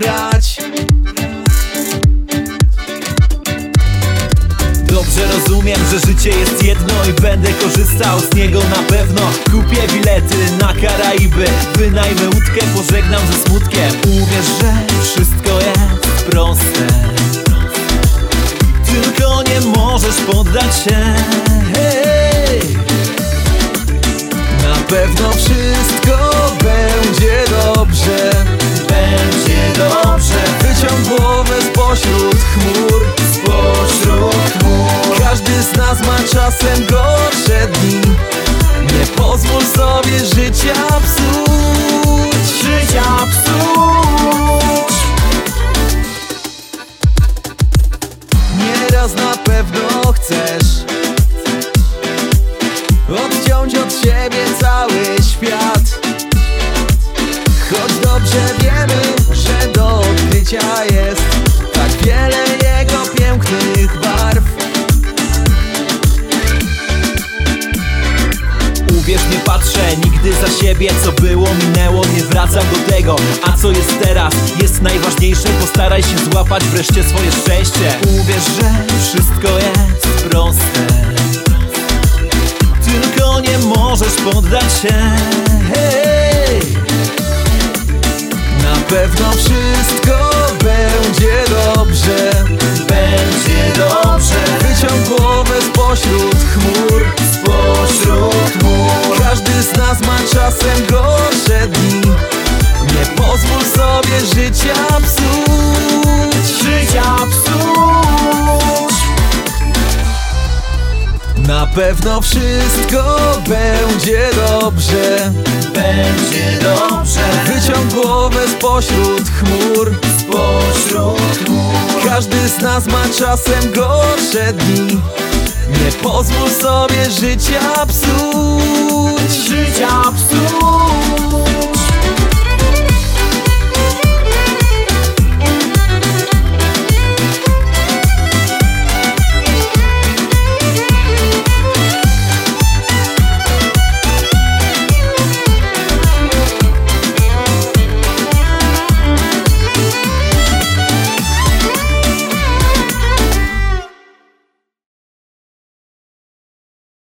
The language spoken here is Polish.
brać. Dobrze rozumiem, że życie jest jedno i będę korzystał z niego na pewno. Kupię bilety na Karaiby, wynajmę łódkę, pożegnam ze smutkiem. Uwierz, że wszystko jest proste, tylko nie możesz poddać się. Hej! Na pewno wszystko będzie dobrze. Będzie dobrze. Wyciąg głowę spośród chmur. Każdy z nas ma czasem gorsze dni. Nie pozwól sobie życia psuć. Nieraz na pewno chcesz odciąć od siebie cały świat, choć dobrze wiemy, że do odkrycia jest tak wiele jego pięknych barw. Uwierz, nie patrzę nigdy za siebie. Co było, minęło, nie wracam do tego. A co jest teraz, jest najważniejsze. Postaraj się złapać wreszcie swoje szczęście. Uwierz, że wszystko jest proste, tylko nie możesz poddać się. Hej! Na pewno wszystko będzie dobrze. Będzie dobrze. Wyciąg głowę spośród chmur. Każdy z nas ma czasem gorsze dni. Nie pozwól sobie życia psuć. Na pewno wszystko będzie dobrze. Będzie dobrze. Wyciąg głowę spośród chmur. Każdy z nas ma czasem gorsze dni. Nie pozwól sobie życia psuć.